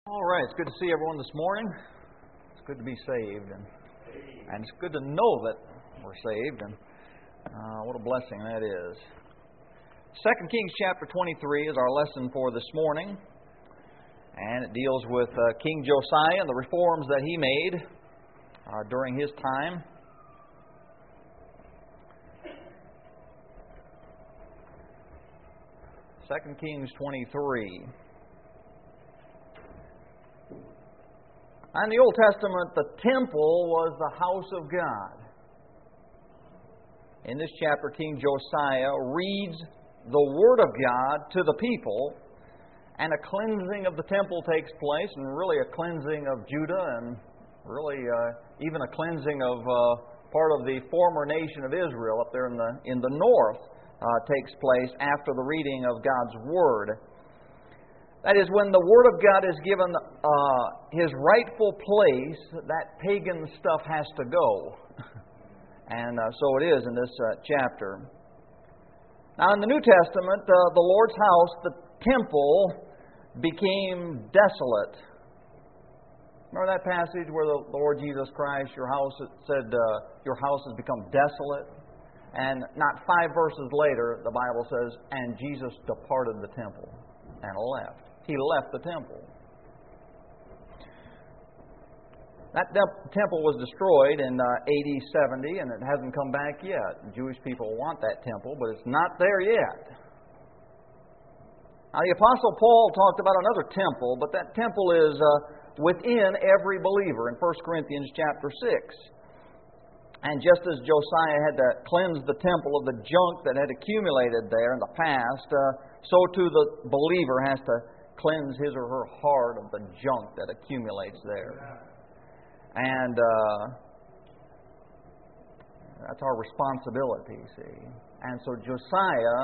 All right, it's good to see everyone this morning. It's good to be saved, and it's good to know that we're saved, and what a blessing that is. 2 Kings chapter 23 is our lesson for this morning, and it deals with King Josiah and the reforms that he made during his time. Second Kings 23. In the Old Testament, the temple was the house of God. In this chapter, King Josiah reads the Word of God to the people, and a cleansing of the temple takes place, and really a cleansing of Judah, and really even a cleansing of part of the former nation of Israel up there in the north takes place after the reading of God's Word. That is, when the Word of God is given His rightful place, that pagan stuff has to go. And so it is in this chapter. Now, in the New Testament, the Lord's house, the temple, became desolate. Remember that passage where the Lord Jesus Christ, your house has become desolate? And not 5 verses later, the Bible says, and Jesus departed the temple and left. He left the temple. That temple was destroyed in AD 70, and it hasn't come back yet. The Jewish people want that temple, but it's not there yet. Now, the Apostle Paul talked about another temple, but that temple is within every believer in 1 Corinthians chapter 6. And just as Josiah had to cleanse the temple of the junk that had accumulated there in the past, so too the believer has to cleanse his or her heart of the junk that accumulates there. And that's our responsibility, see. And so Josiah,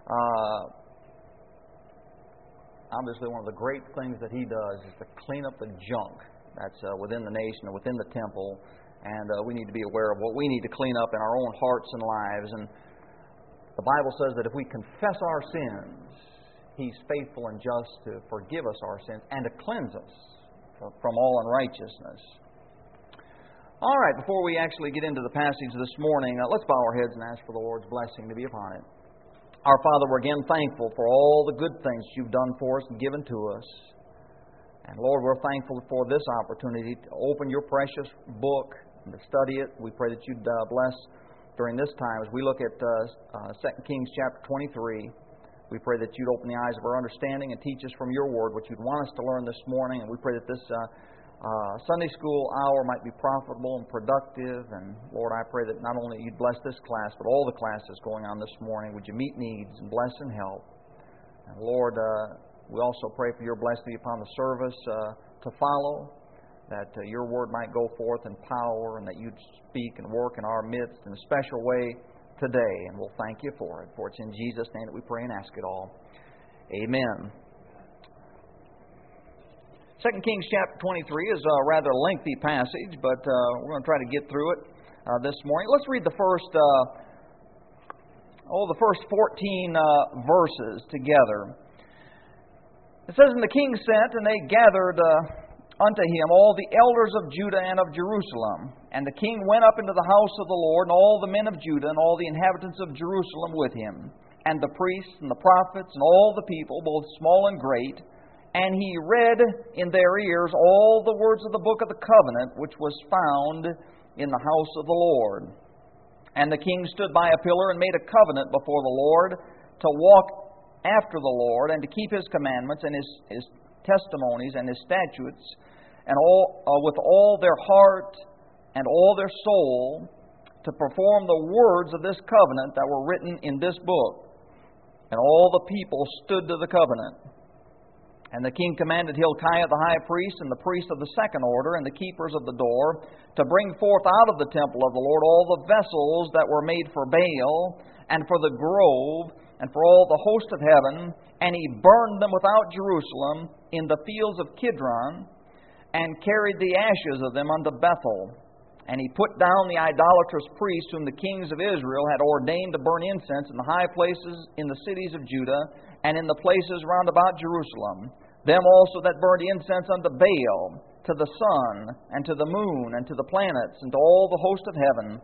obviously one of the great things that he does is to clean up the junk that's within the nation or within the temple. And we need to be aware of what we need to clean up in our own hearts and lives. And the Bible says that if we confess our sins, He's faithful and just to forgive us our sins and to cleanse us from all unrighteousness. All right, before we actually get into the passage this morning, let's bow our heads and ask for the Lord's blessing to be upon it. Our Father, we're again thankful for all the good things You've done for us and given to us. And Lord, we're thankful for this opportunity to open Your precious book and to study it. We pray that You'd bless during this time as we look at 2 Kings chapter 23. We pray that You'd open the eyes of our understanding and teach us from Your Word what You'd want us to learn this morning. And we pray that this Sunday school hour might be profitable and productive. And Lord, I pray that not only You'd bless this class, but all the classes going on this morning. Would You meet needs and bless and help? And Lord, we also pray for Your blessing upon the service to follow, that Your Word might go forth in power, and that You'd speak and work in our midst in a special way today, and we'll thank You for it. For it's in Jesus' name that we pray and ask it all. Amen. 2 Kings chapter 23 is a rather lengthy passage, but we're going to try to get through it this morning. Let's read the first 14 verses together. It says, And the king sent, and they gathered unto him all the elders of Judah and of Jerusalem. And the king went up into the house of the Lord, and all the men of Judah, and all the inhabitants of Jerusalem with him, and the priests, and the prophets, and all the people, both small and great. And he read in their ears all the words of the book of the covenant, which was found in the house of the Lord. And the king stood by a pillar and made a covenant before the Lord, to walk after the Lord, and to keep His commandments, and His testimonies, and His statutes, and with all their heart and all their soul, to perform the words of this covenant that were written in this book. And all the people stood to the covenant. And the king commanded Hilkiah the high priest, and the priests of the second order, and the keepers of the door, to bring forth out of the temple of the Lord all the vessels that were made for Baal, and for the grove, and for all the host of heaven. And he burned them without Jerusalem in the fields of Kidron, and carried the ashes of them unto Bethel. And he put down the idolatrous priests whom the kings of Israel had ordained to burn incense in the high places in the cities of Judah, and in the places round about Jerusalem. Them also that burned incense unto Baal, to the sun, and to the moon, and to the planets, and to all the host of heaven.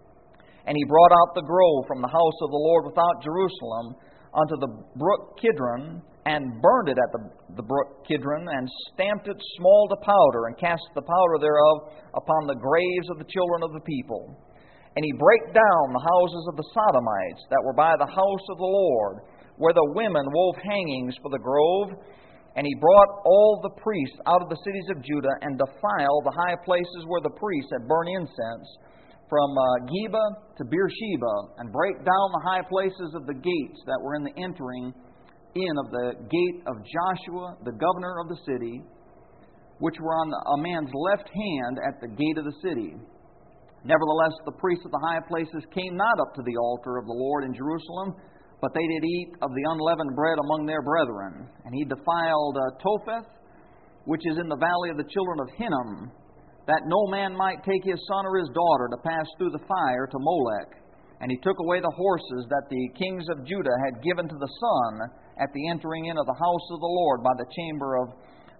And he brought out the grove from the house of the Lord without Jerusalem unto the brook Kidron, and burned it at the brook Kidron, and stamped it small to powder, and cast the powder thereof upon the graves of the children of the people. And he brake down the houses of the Sodomites that were by the house of the Lord, where the women wove hangings for the grove. And he brought all the priests out of the cities of Judah, and defiled the high places where the priests had burned incense, from Geba to Beersheba, and brake down the high places of the gates that were in the entering in of the gate of Joshua, the governor of the city, which were on a man's left hand at the gate of the city. Nevertheless, the priests of the high places came not up to the altar of the Lord in Jerusalem, but they did eat of the unleavened bread among their brethren. And he defiled Topheth, which is in the valley of the children of Hinnom, that no man might take his son or his daughter to pass through the fire to Molech. And he took away the horses that the kings of Judah had given to the sun at the entering in of the house of the Lord by the chamber of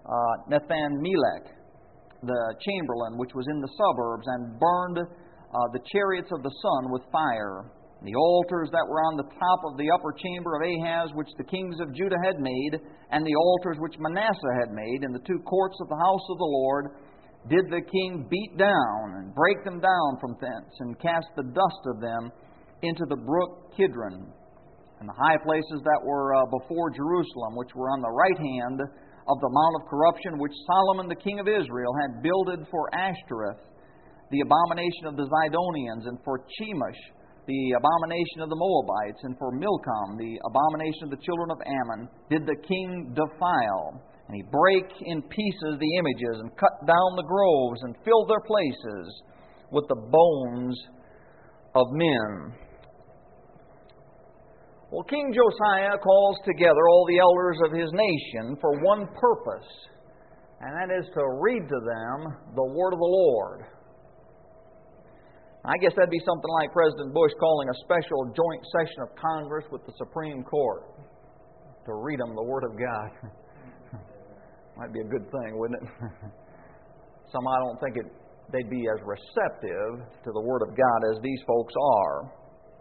Nathan-Melech, the chamberlain which was in the suburbs, and burned the chariots of the sun with fire. The altars that were on the top of the upper chamber of Ahaz, which the kings of Judah had made, and the altars which Manasseh had made in the two courts of the house of the Lord, did the king beat down and break them down from thence, and cast the dust of them into the brook Kidron. And the high places that were before Jerusalem, which were on the right hand of the Mount of Corruption, which Solomon the king of Israel had builded for Ashtoreth, the abomination of the Zidonians, and for Chemosh, the abomination of the Moabites, and for Milcom, the abomination of the children of Ammon, did the king defile. And he brake in pieces the images, and cut down the groves, and filled their places with the bones of men. Well, King Josiah calls together all the elders of his nation for one purpose, and that is to read to them the word of the Lord. I guess that'd be something like President Bush calling a special joint session of Congress with the Supreme Court to read them the Word of God. Might be a good thing, wouldn't it? Somehow I don't think they'd be as receptive to the Word of God as these folks are.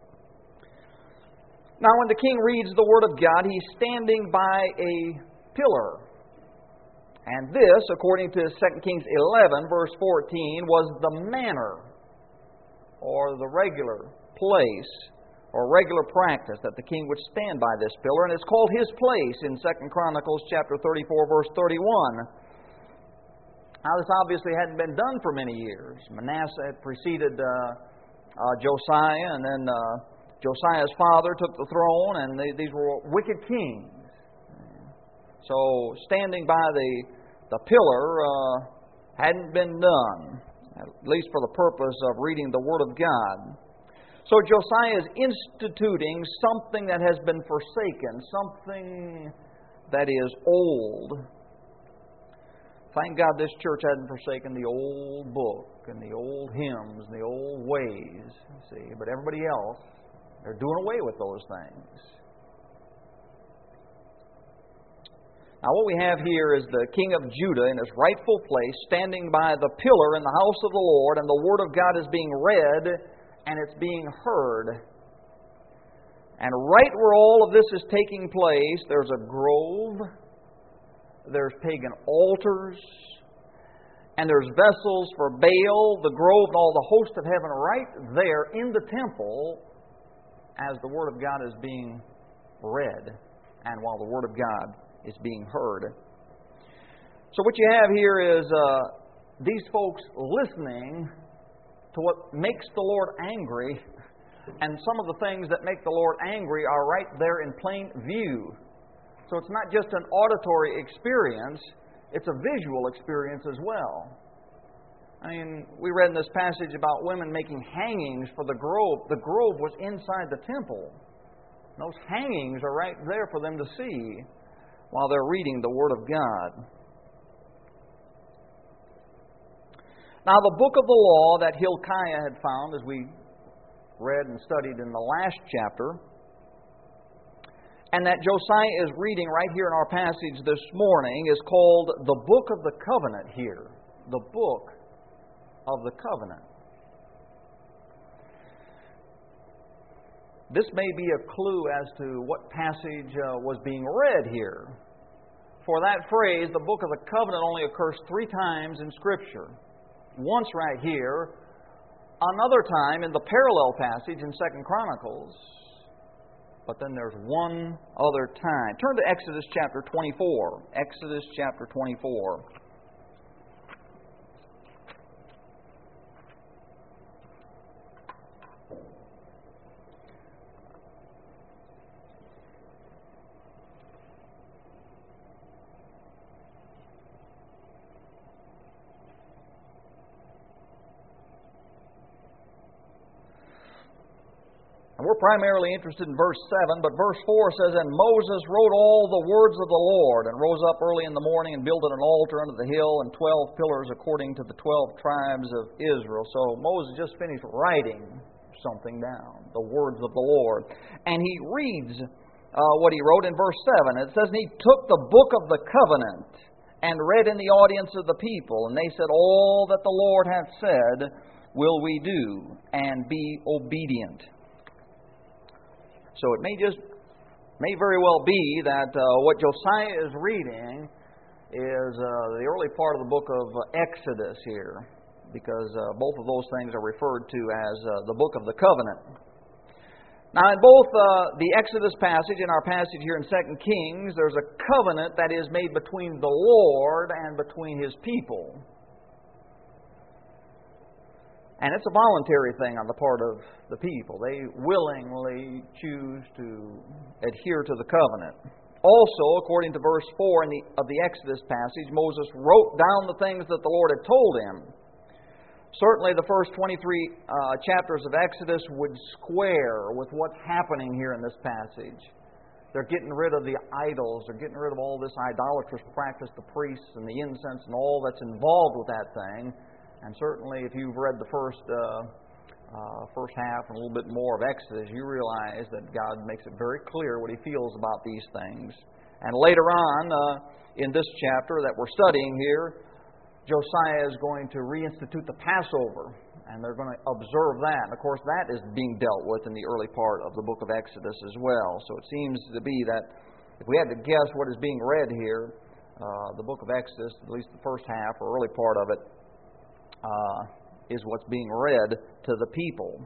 Now, when the king reads the Word of God, he's standing by a pillar. And this, according to 2 Kings 11, verse 14, was the manner, or the regular place, or regular practice that the king would stand by this pillar. And it's called his place in 2 Chronicles chapter 34, verse 31. Now, this obviously hadn't been done for many years. Manasseh had preceded Josiah, and then Josiah's father took the throne, and these were wicked kings. So, standing by the pillar hadn't been done, at least for the purpose of reading the Word of God. So Josiah is instituting something that has been forsaken, something that is old. Thank God this church hadn't forsaken the old book and the old hymns and the old ways. See, but everybody else, they're doing away with those things. Now what we have here is the king of Judah in his rightful place, standing by the pillar in the house of the Lord, and the Word of God is being read and it's being heard. And right where all of this is taking place, there's a grove, there's pagan altars, and there's vessels for Baal, the grove, and all the host of heaven right there in the temple as the Word of God is being read and while the Word of God is being heard. So what you have here is these folks listening to what makes the Lord angry, and some of the things that make the Lord angry are right there in plain view. So it's not just an auditory experience, it's a visual experience as well. I mean, we read in this passage about women making hangings for the grove. The grove was inside the temple. Those hangings are right there for them to see while they're reading the Word of God. Now, the book of the law that Hilkiah had found, as we read and studied in the last chapter, and that Josiah is reading right here in our passage this morning is called the Book of the Covenant here. The Book of the Covenant. This may be a clue as to what passage was being read here. For that phrase, the Book of the Covenant, only occurs 3 times in Scripture. Once right here, another time in the parallel passage in 2 Chronicles, but then there's one other time. Turn to Exodus chapter 24. Exodus chapter 24. And we're primarily interested in verse 7, but verse 4 says, And Moses wrote all the words of the Lord, and rose up early in the morning, and builded an altar under the hill, and 12 pillars according to the 12 tribes of Israel. So Moses just finished writing something down, the words of the Lord. And he reads what he wrote in verse 7. It says, And he took the book of the covenant, and read in the audience of the people. And they said, All that the Lord hath said will we do, and be obedient. So it may very well be that what Josiah is reading is the early part of the book of Exodus here, because both of those things are referred to as the book of the covenant. Now, in both the Exodus passage and our passage here in 2 Kings, there's a covenant that is made between the Lord and between His people. And it's a voluntary thing on the part of the people. They willingly choose to adhere to the covenant. Also, according to verse 4 of the Exodus passage, Moses wrote down the things that the Lord had told him. Certainly the first 23 chapters of Exodus would square with what's happening here in this passage. They're getting rid of the idols. They're getting rid of all this idolatrous practice, the priests and the incense and all that's involved with that thing. And certainly if you've read the first half and a little bit more of Exodus, you realize that God makes it very clear what He feels about these things. And later on in this chapter that we're studying here, Josiah is going to reinstitute the Passover, and they're going to observe that. And of course, that is being dealt with in the early part of the book of Exodus as well. So it seems to be that if we had to guess what is being read here, the book of Exodus, at least the first half or early part of it, is what's being read to the people.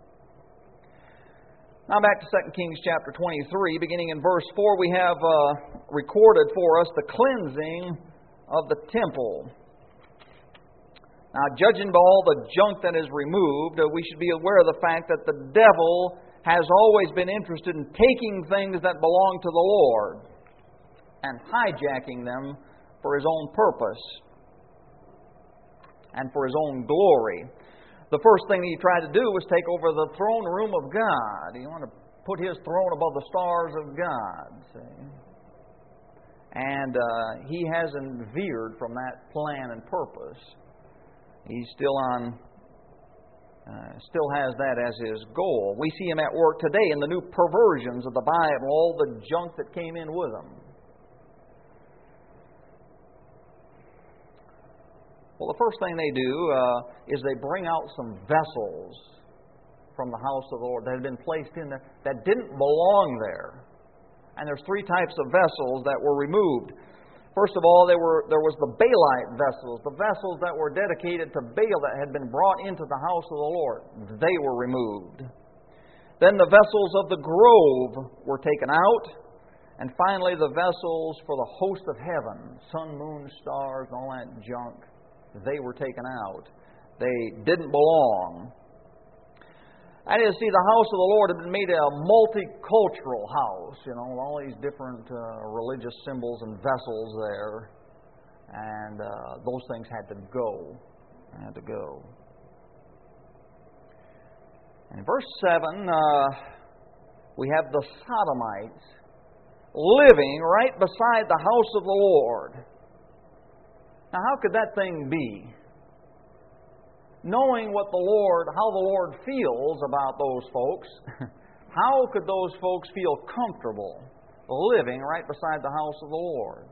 Now back to 2 Kings chapter 23, beginning in verse 4, we have recorded for us the cleansing of the temple. Now, judging by all the junk that is removed, we should be aware of the fact that the devil has always been interested in taking things that belong to the Lord and hijacking them for his own purpose and for his own glory. The first thing he tried to do was take over the throne room of God. He wanted to put his throne above the stars of God, see? And he hasn't veered from that plan and purpose. He's still has that as his goal. We see him at work today in the new perversions of the Bible, all the junk that came in with them. Well, the first thing they do is they bring out some vessels from the house of the Lord that had been placed in there that didn't belong there. And there's 3 types of vessels that were removed. First of all, there was the Baalite vessels, the vessels that were dedicated to Baal that had been brought into the house of the Lord. They were removed. Then the vessels of the grove were taken out. And finally, the vessels for the host of heaven, sun, moon, stars, and all that junk, they were taken out. They didn't belong. That is, see, the house of the Lord had been made a multicultural house, with all these different religious symbols and vessels there. And those things had to go. And in verse 7, we have the Sodomites living right beside the house of the Lord. Now, how could that thing be? Knowing how the Lord feels about those folks, how could those folks feel comfortable living right beside the house of the Lord?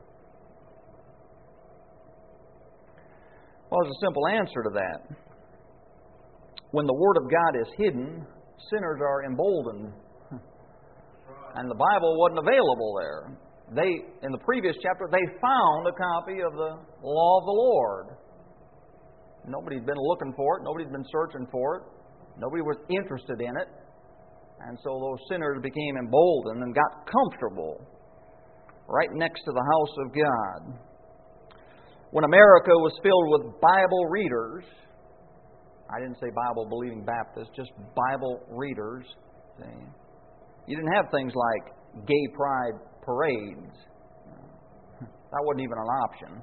Well, there's a simple answer to that. When the Word of God is hidden, sinners are emboldened. And the Bible wasn't available there. In the previous chapter, they found a copy of the law of the Lord. Nobody'd been looking for it. Nobody'd been searching for it. Nobody was interested in it. And so those sinners became emboldened and got comfortable right next to the house of God. When America was filled with Bible readers, I didn't say Bible-believing Baptists, just Bible readers. See? You didn't have things like gay pride parades. That wasn't even an option.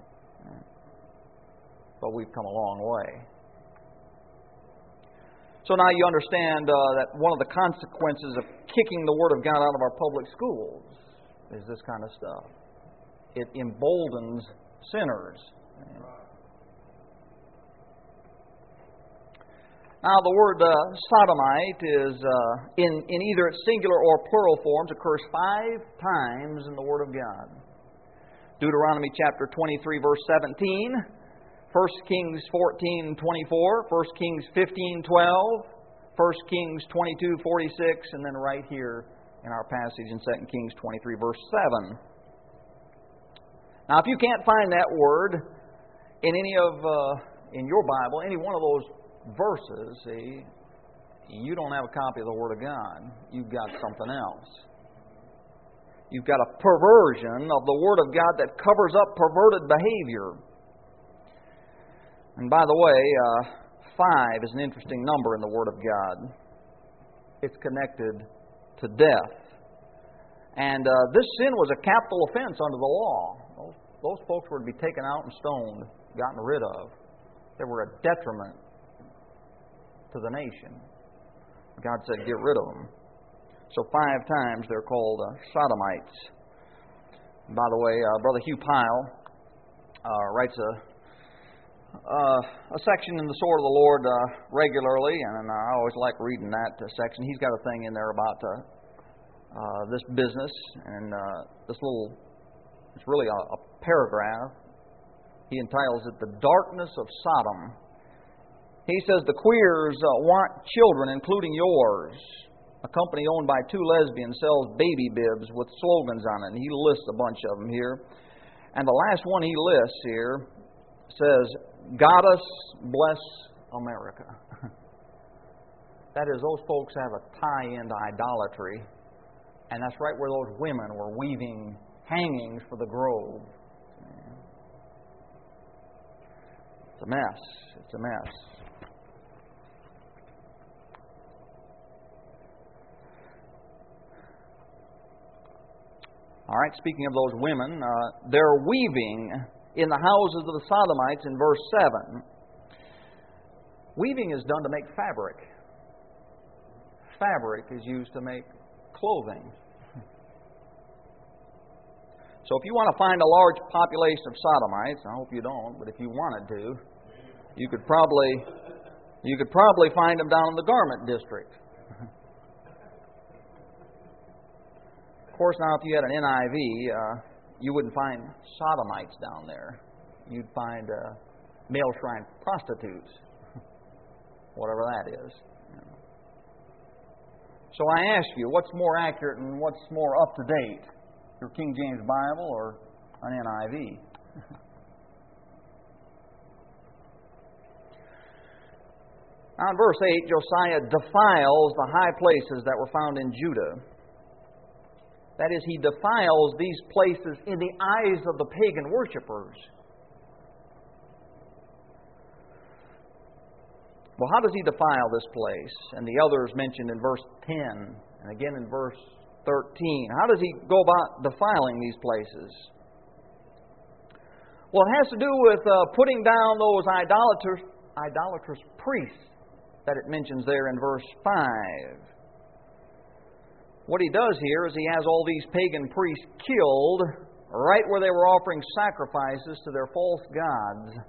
But we've come a long way. So now you understand that one of the consequences of kicking the Word of God out of our public schools is this kind of stuff. It emboldens sinners. Now, the word sodomite is in either its singular or plural forms occurs 5 times in the Word of God. Deuteronomy chapter 23, verse 17. 1 Kings 14:24, 1 Kings 15:12, 1 Kings 22:46, and then right here in our passage in 2 Kings 23, verse 7. Now, if you can't find that word in in your Bible, any one of those verses, see, you don't have a copy of the Word of God. You've got something else. You've got a perversion of the Word of God that covers up perverted behavior. And by the way, 5 is an interesting number in the Word of God. It's connected to death. And this sin was a capital offense under the law. Those folks were to be taken out and stoned, gotten rid of. They were a detriment to the nation. God said, get rid of them. So 5 times they're called sodomites. And by the way, Brother Hugh Pyle writes a section in the Sword of the Lord regularly, and I always like reading that section. He's got a thing in there about this business, and it's really a paragraph. He entitles it, The Darkness of Sodom. He says, the queers want children, including yours. A company owned by 2 lesbians sells baby bibs with slogans on it, and he lists a bunch of them here. And the last one he lists here says, Goddess bless America. That is, those folks have a tie into idolatry. And that's right where those women were weaving hangings for the grove. It's a mess. It's a mess. All right, speaking of those women, they're weaving in the houses of the Sodomites in verse 7. Weaving is done to make fabric. Fabric is used to make clothing. So if you want to find a large population of Sodomites, I hope you don't, but if you wanted to, you could probably find them down in the garment district. Of course, now if you had an NIV, you wouldn't find sodomites down there. You'd find male shrine prostitutes, whatever that is. So I ask you, what's more accurate and what's more up to date? Your King James Bible or an NIV? Now in verse 8, Josiah defiles the high places that were found in Judah. That is, he defiles these places in the eyes of the pagan worshipers. Well, how does he defile this place? And the others mentioned in verse 10 and again in verse 13. How does he go about defiling these places? Well, it has to do with putting down those idolatrous priests that it mentions there in verse 5. What he does here is he has all these pagan priests killed right where they were offering sacrifices to their false gods.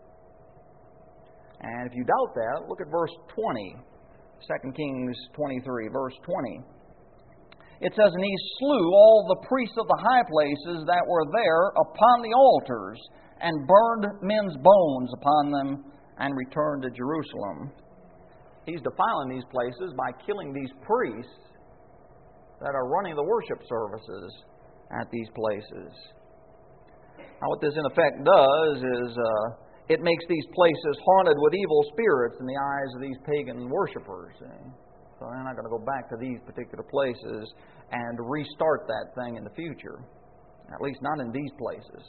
And if you doubt that, look at verse 20. 2 Kings 23, verse 20. It says, and he slew all the priests of the high places that were there upon the altars, and burned men's bones upon them, and returned to Jerusalem. He's defiling these places by killing these priests that are running the worship services at these places. Now, what this in effect does is it makes these places haunted with evil spirits in the eyes of these pagan worshipers. So they're not going to go back to these particular places and restart that thing in the future. At least not in these places.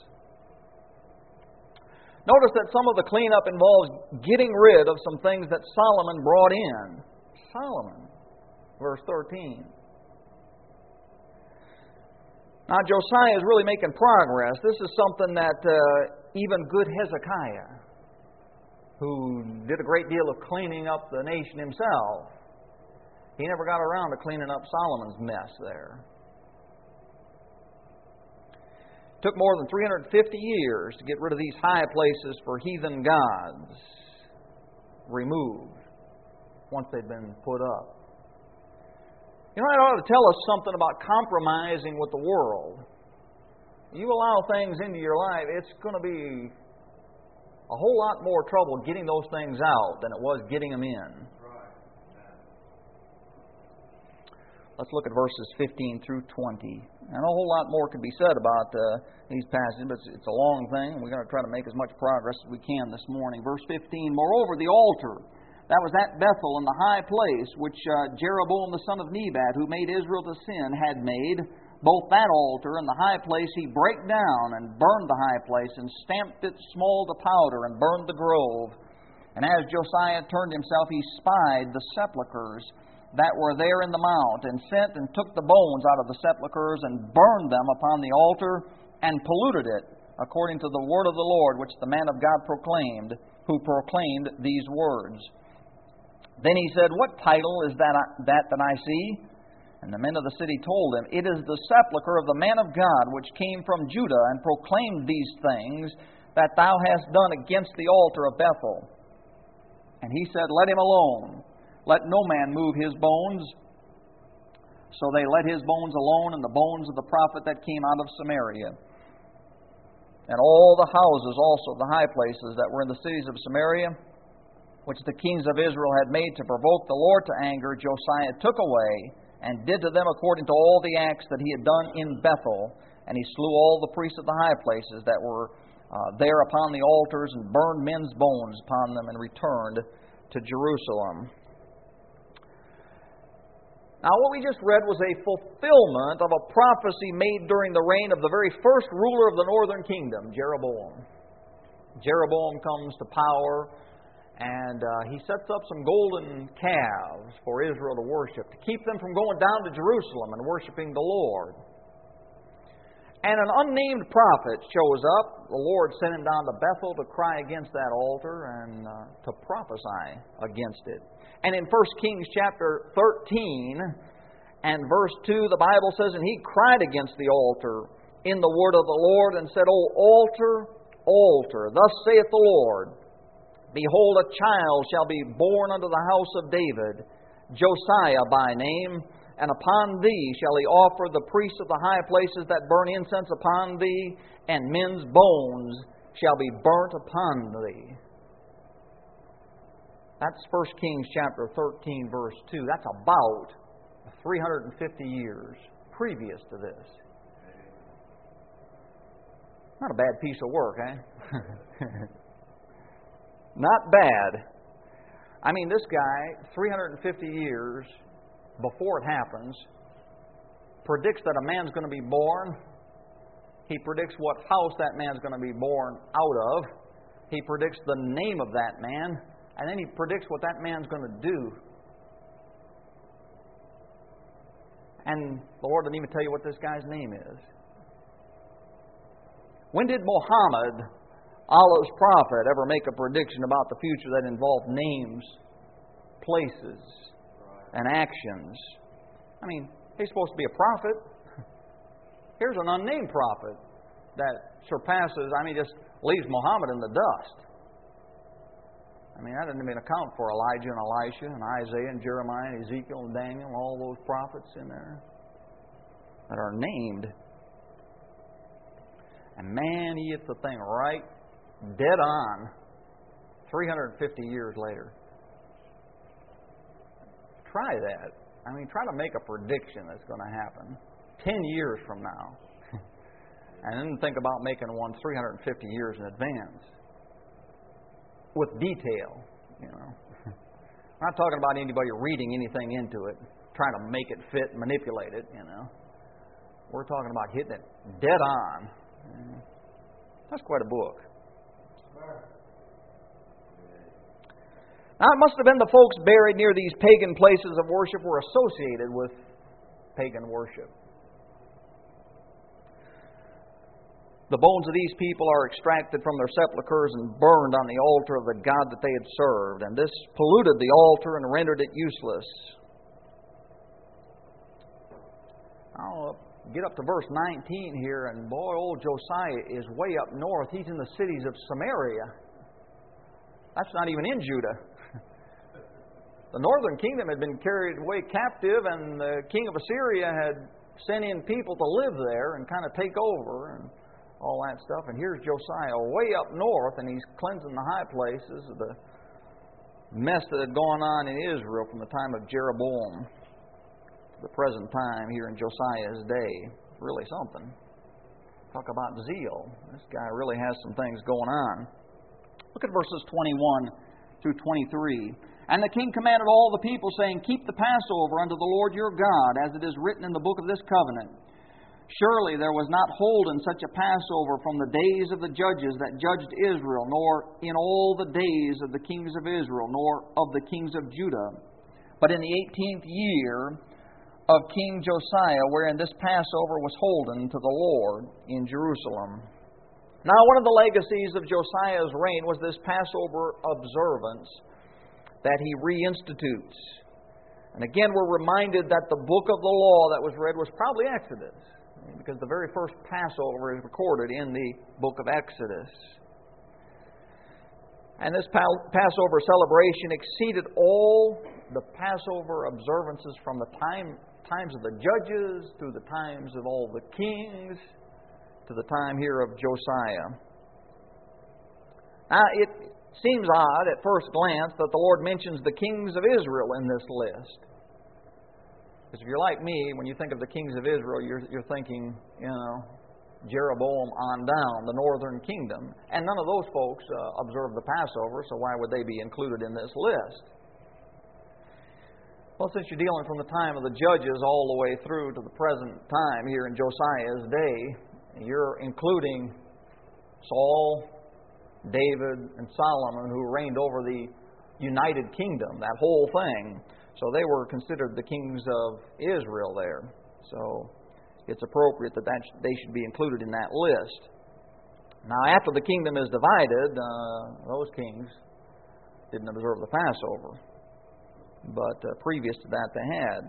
Notice that some of the cleanup involves getting rid of some things that Solomon brought in. Solomon, verse 13. Now, Josiah is really making progress. This is something that even good Hezekiah, who did a great deal of cleaning up the nation himself, he never got around to cleaning up Solomon's mess there. It took more than 350 years to get rid of these high places for heathen gods removed once they'd been put up. You know, that ought to tell us something about compromising with the world. You allow things into your life, it's going to be a whole lot more trouble getting those things out than it was getting them in. Let's look at verses 15 through 20. And a whole lot more could be said about these passages, but it's a long thing. We're going to try to make as much progress as we can this morning. Verse 15, moreover, the altar that was at Bethel in the high place, which Jeroboam the son of Nebat, who made Israel to sin, had made, both that altar and the high place he brake down, and burned the high place, and stamped it small to powder, and burned the grove. And as Josiah turned himself, he spied the sepulchres that were there in the mount, and sent and took the bones out of the sepulchres, and burned them upon the altar, and polluted it, according to the word of the Lord, which the man of God proclaimed, who proclaimed these words. Then he said, what title is that I see? And the men of the city told him, it is the sepulchre of the man of God, which came from Judah, and proclaimed these things that thou hast done against the altar of Bethel. And he said, let him alone. Let no man move his bones. So they let his bones alone, and the bones of the prophet that came out of Samaria. And all the houses also of the high places that were in the cities of Samaria, which the kings of Israel had made to provoke the Lord to anger, Josiah took away, and did to them according to all the acts that he had done in Bethel. And he slew all the priests of the high places that were there upon the altars, and burned men's bones upon them, and returned to Jerusalem. Now, what we just read was a fulfillment of a prophecy made during the reign of the very first ruler of the northern kingdom, Jeroboam. Jeroboam comes to power, and he sets up some golden calves for Israel to worship, to keep them from going down to Jerusalem and worshiping the Lord. And an unnamed prophet shows up. The Lord sent him down to Bethel to cry against that altar and to prophesy against it. And in 1 Kings chapter 13 and verse 2, the Bible says, and he cried against the altar in the word of the Lord, and said, O altar, altar, thus saith the Lord, behold, a child shall be born unto the house of David, Josiah by name, and upon thee shall he offer the priests of the high places that burn incense upon thee, and men's bones shall be burnt upon thee. That's 1 Kings chapter 13, verse 2. That's about 350 years previous to this. Not a bad piece of work, eh? Not bad. I mean, this guy, 350 years before it happens, predicts that a man's going to be born. He predicts what house that man's going to be born out of. He predicts the name of that man. And then he predicts what that man's going to do. And the Lord didn't even tell you what this guy's name is. When did Muhammad, Allah's prophet, ever make a prediction about the future that involved names, places, and actions? I mean, he's supposed to be a prophet. Here's an unnamed prophet that surpasses, just leaves Muhammad in the dust. That doesn't even account for Elijah and Elisha and Isaiah and Jeremiah and Ezekiel and Daniel and all those prophets in there. that are named. And man, he hits the thing right dead on 350 years later. Try that. I mean, try to make a prediction that's going to happen 10 years from now. And then think about making one 350 years in advance. With detail, you know. I'm not talking about anybody reading anything into it, trying to make it fit, manipulate it, you know. We're talking about hitting it dead on. That's quite a book. Now, it must have been the folks buried near these pagan places of worship were associated with pagan worship. The bones of these people are extracted from their sepulchres and burned on the altar of the god that they had served. And this polluted the altar and rendered it useless. I'll get up to verse 19 here, and boy, old Josiah is way up north. He's in the cities of Samaria. That's not even in Judah. The northern kingdom had been carried away captive, and the king of Assyria had sent in people to live there and kind of take over and all that stuff. And here's Josiah way up north, and he's cleansing the high places of the mess that had gone on in Israel from the time of Jeroboam to the present time here in Josiah's day. It's really something. Talk about zeal. This guy really has some things going on. Look at verses 21 through 23. And the king commanded all the people, saying, Keep the Passover unto the Lord your God, as it is written in the book of this covenant. Surely there was not holden such a Passover from the days of the judges that judged Israel, nor in all the days of the kings of Israel, nor of the kings of Judah. But in the 18th year of King Josiah, wherein this Passover was holden to the Lord in Jerusalem. Now, one of the legacies of Josiah's reign was this Passover observance that he reinstitutes. And again, we're reminded that the book of the law that was read was probably Exodus, because the very first Passover is recorded in the book of Exodus. And this Passover celebration exceeded all the Passover observances from the times of the judges through the times of all the kings to the time here of Josiah. Now, it seems odd at first glance that the Lord mentions the kings of Israel in this list. Because if you're like me, when you think of the kings of Israel, you're thinking, Jeroboam on down, the northern kingdom. And none of those folks observed the Passover, so why would they be included in this list? Well, since you're dealing from the time of the judges all the way through to the present time here in Josiah's day, you're including Saul, David, and Solomon, who reigned over the United Kingdom, that whole thing. So they were considered the kings of Israel there. So it's appropriate that they should be included in that list. Now, after the kingdom is divided, those kings didn't observe the Passover. But previous to that, they had.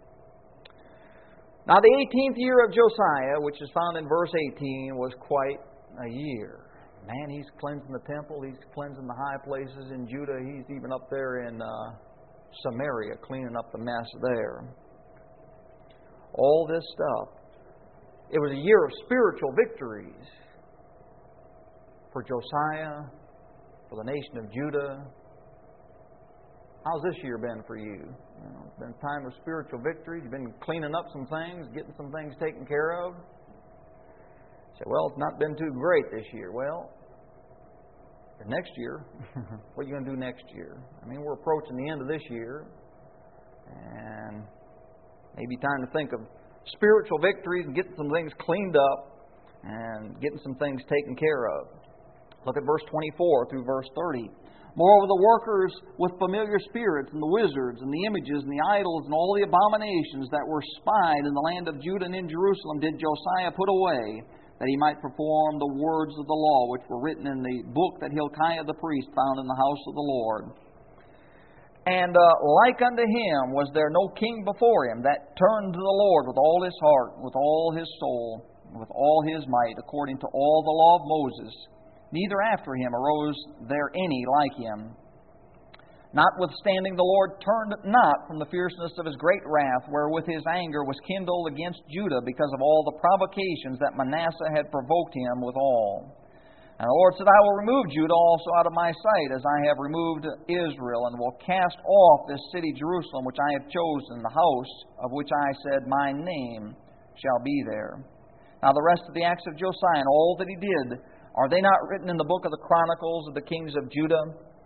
Now, the 18th year of Josiah, which is found in verse 18, was quite a year. Man, he's cleansing the temple. He's cleansing the high places in Judah. He's even up there in Samaria, cleaning up the mess there. All this stuff. It was a year of spiritual victories for Josiah, for the nation of Judah. How's this year been for you? It's been a time of spiritual victories. You've been cleaning up some things, getting some things taken care of. You say, well, it's not been too great this year. Well, next year, what are you going to do next year? I mean, we're approaching the end of this year, and maybe time to think of spiritual victories and getting some things cleaned up and getting some things taken care of. Look at verse 24 through verse 30. Moreover, the workers with familiar spirits and the wizards and the images and the idols and all the abominations that were spied in the land of Judah and in Jerusalem did Josiah put away, that he might perform the words of the law which were written in the book that Hilkiah the priest found in the house of the Lord. And like unto him was there no king before him that turned to the Lord with all his heart, with all his soul, with all his might, according to all the law of Moses. Neither after him arose there any like him. Notwithstanding, the Lord turned not from the fierceness of His great wrath, wherewith His anger was kindled against Judah, because of all the provocations that Manasseh had provoked him withal. And the Lord said, I will remove Judah also out of my sight, as I have removed Israel, and will cast off this city Jerusalem, which I have chosen, the house of which I said, My name shall be there. Now the rest of the acts of Josiah and all that he did, are they not written in the book of the Chronicles of the kings of Judah?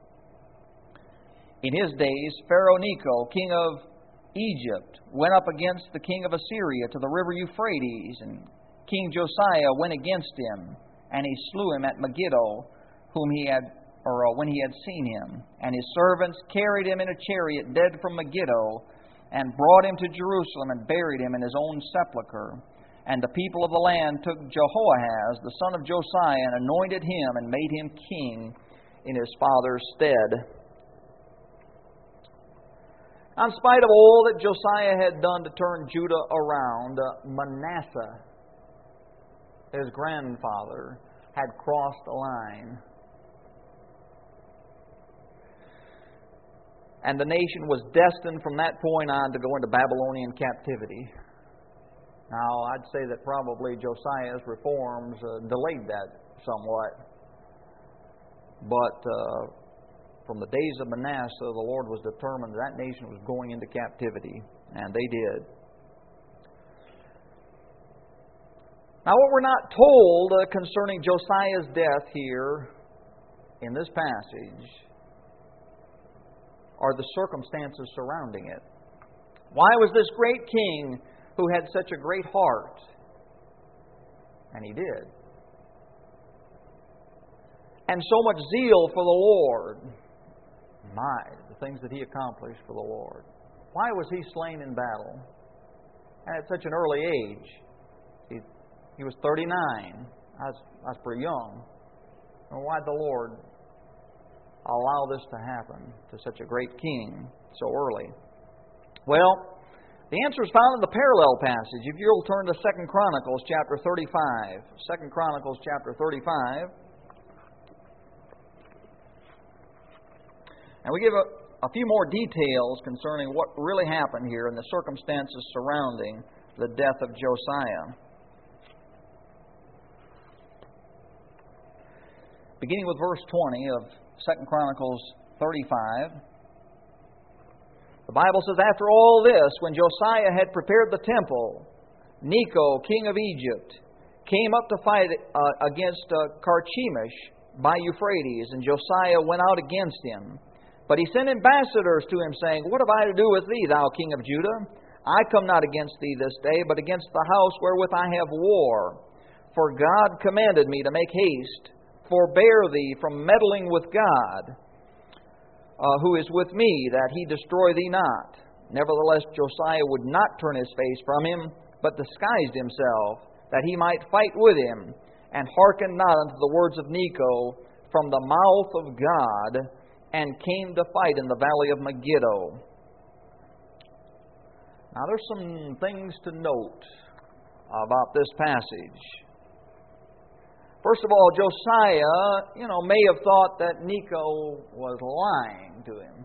In his days, Pharaoh Necho, king of Egypt, went up against the king of Assyria to the river Euphrates, and King Josiah went against him, and he slew him at Megiddo, when he had seen him. And his servants carried him in a chariot dead from Megiddo, and brought him to Jerusalem, and buried him in his own sepulchre. And the people of the land took Jehoahaz, the son of Josiah, and anointed him, and made him king in his father's stead. In spite of all that Josiah had done to turn Judah around, Manasseh, his grandfather, had crossed a line. And the nation was destined from that point on to go into Babylonian captivity. Now, I'd say that probably Josiah's reforms delayed that somewhat. But from the days of Manasseh, the Lord was determined that nation was going into captivity, and they did. Now, what we're not told concerning Josiah's death here in this passage are the circumstances surrounding it. Why was this great king who had such a great heart? And he did. And so much zeal for the Lord. My, the things that he accomplished for the Lord. Why was he slain in battle? And at such an early age. He was 39. That's pretty young. And why did the Lord allow this to happen to such a great king so early? Well, the answer is found in the parallel passage. If you'll turn to 2 Chronicles chapter 35. 2 Chronicles chapter 35. And we give a few more details concerning what really happened here and the circumstances surrounding the death of Josiah. Beginning with verse 20 of 2 Chronicles 35. The Bible says, After all this, when Josiah had prepared the temple, Necho, king of Egypt, came up to fight against Carchemish by Euphrates, and Josiah went out against him. But he sent ambassadors to him, saying, What have I to do with thee, thou king of Judah? I come not against thee this day, but against the house wherewith I have war. For God commanded me to make haste, forbear thee from meddling with God, who is with me, that he destroy thee not. Nevertheless, Josiah would not turn his face from him, but disguised himself, that he might fight with him, and hearkened not unto the words of Necho from the mouth of God, and came to fight in the valley of Megiddo. Now, there's some things to note about this passage. First of all, Josiah, may have thought that Necho was lying to him.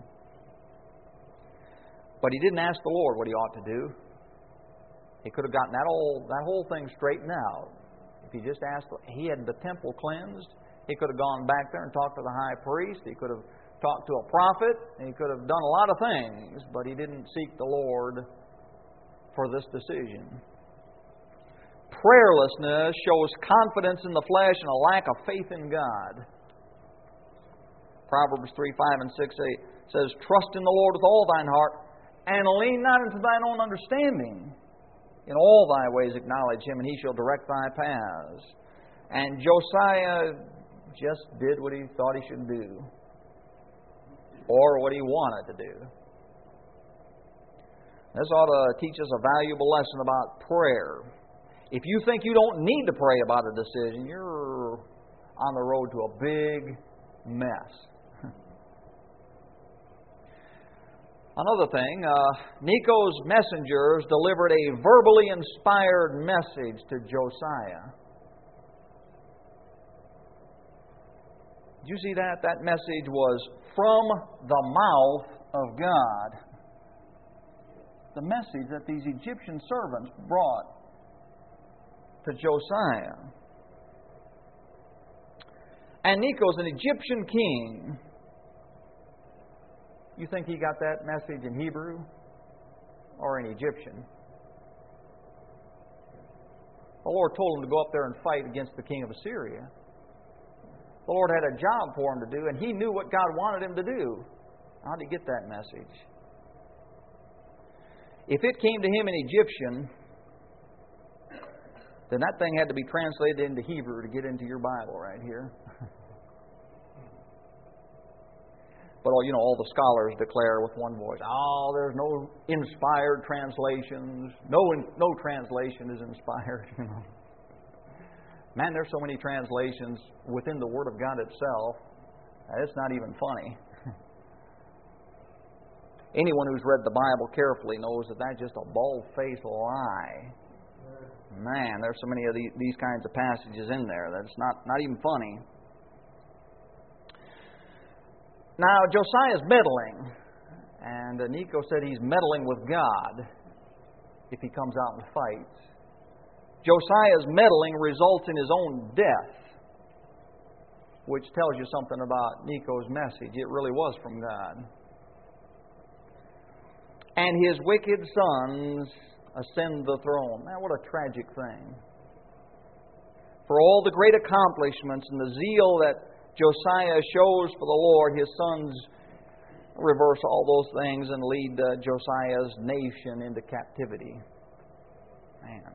But he didn't ask the Lord what he ought to do. He could have gotten that whole thing straightened out. If he just asked, he had the temple cleansed. He could have gone back there and talked to the high priest. He could have talked to a prophet. He could have done a lot of things, but he didn't seek the Lord for this decision. Prayerlessness shows confidence in the flesh and a lack of faith in God. Proverbs 3, 5, and 6 says, Trust in the Lord with all thine heart, and lean not into thine own understanding. In all thy ways acknowledge him, and he shall direct thy paths. And Josiah just did what he thought he should do, or what he wanted to do. This ought to teach us a valuable lesson about prayer. If you think you don't need to pray about a decision, you're on the road to a big mess. Another thing, Necho's messengers delivered a verbally inspired message to Josiah. Did you see that? That message was from the mouth of God. The message that these Egyptian servants brought to Josiah. And Necho's an Egyptian king. You think he got that message in Hebrew or in Egyptian? The Lord told him to go up there and fight against the king of Assyria. The Lord had a job for him to do, and he knew what God wanted him to do. How did he get that message? If it came to him in Egyptian, then that thing had to be translated into Hebrew to get into your Bible right here. But all the scholars declare with one voice, there's no inspired translations. No translation is inspired. Man, there's so many translations within the Word of God itself that it's not even funny. Anyone who's read the Bible carefully knows that that's just a bald-faced lie. Man, there's so many of these kinds of passages in there that it's not even funny. Now, Josiah's meddling, and Necho said he's meddling with God if he comes out and fights. Josiah's meddling results in his own death, which tells you something about Necho's message. It really was from God. And his wicked sons ascend the throne. Man, what a tragic thing. For all the great accomplishments and the zeal that Josiah shows for the Lord, his sons reverse all those things and lead Josiah's nation into captivity. Man.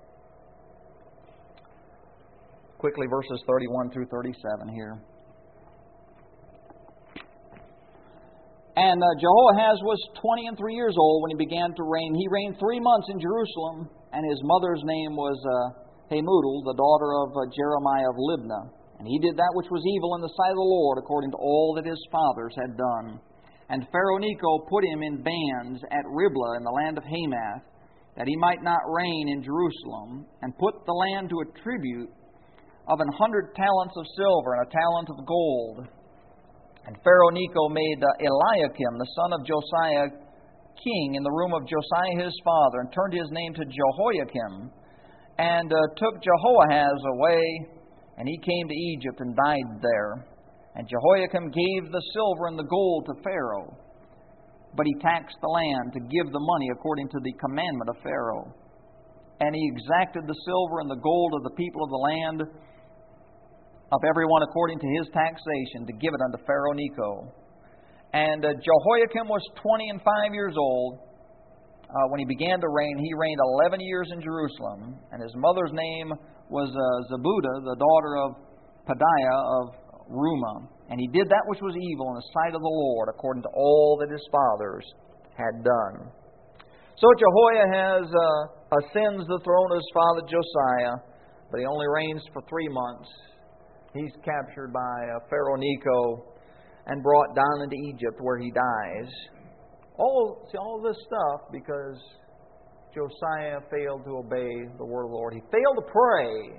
Quickly, verses 31 through 37 here. And Jehoahaz was 23 years old when he began to reign. He reigned 3 months in Jerusalem, and his mother's name was Hamudal, the daughter of Jeremiah of Libnah. And he did that which was evil in the sight of the Lord, according to all that his fathers had done. And Pharaoh Necho put him in bands at Riblah in the land of Hamath, that he might not reign in Jerusalem, and put the land to a tribute of 100 talents of silver and a talent of gold. And Pharaoh Necho made Eliakim, the son of Josiah, king in the room of Josiah his father, and turned his name to Jehoiakim, and took Jehoahaz away, and he came to Egypt and died there. And Jehoiakim gave the silver and the gold to Pharaoh, but he taxed the land to give the money according to the commandment of Pharaoh. And he exacted the silver and the gold of the people of the land, of everyone according to his taxation, to give it unto Pharaoh Necho. And Jehoiakim was 25 years old when he began to reign. He reigned 11 years in Jerusalem, and his mother's name was Zebudah, the daughter of Pedaiah of Rumah. And he did that which was evil in the sight of the Lord, according to all that his fathers had done. So Jehoahaz ascends the throne of his father Josiah, but he only reigns for 3 months. He's captured by Pharaoh Necho and brought down into Egypt, where he dies. All this stuff because Josiah failed to obey the word of the Lord. He failed to pray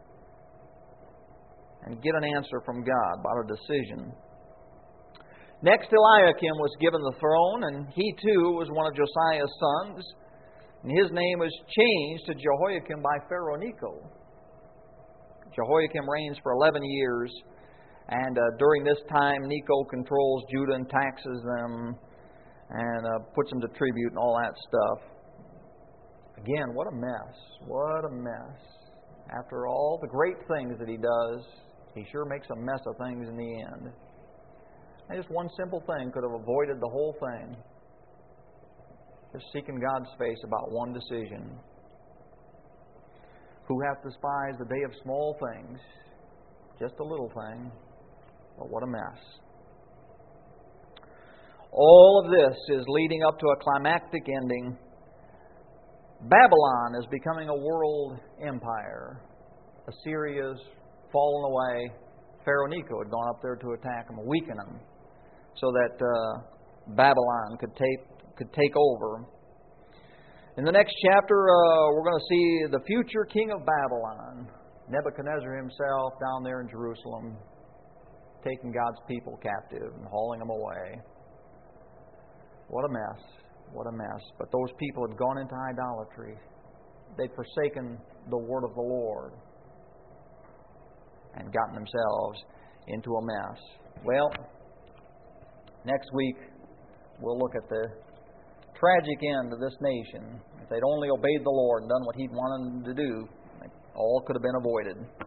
and get an answer from God about a decision. Next, Eliakim was given the throne, and he too was one of Josiah's sons. And his name was changed to Jehoiakim by Pharaoh Necho. Jehoiakim reigns for 11 years, and during this time, Necho controls Judah and taxes them and puts them to tribute and all that stuff. Again, what a mess. What a mess. After all the great things that he does, he sure makes a mess of things in the end. And just one simple thing could have avoided the whole thing. Just seeking God's face about one decision. Who hath despised the day of small things? Just a little thing, but what a mess. All of this is leading up to a climactic ending. Babylon is becoming a world empire. Assyria's fallen away. Pharaoh Necho had gone up there to attack them, weaken them, so that Babylon could take over. In the next chapter, we're going to see the future king of Babylon, Nebuchadnezzar himself, down there in Jerusalem. taking God's people captive and hauling them away. What a mess. What a mess. But those people had gone into idolatry. They'd forsaken the word of the Lord and gotten themselves into a mess. Well, next week we'll look at the tragic end of this nation. If they'd only obeyed the Lord and done what He'd wanted them to do, all could have been avoided.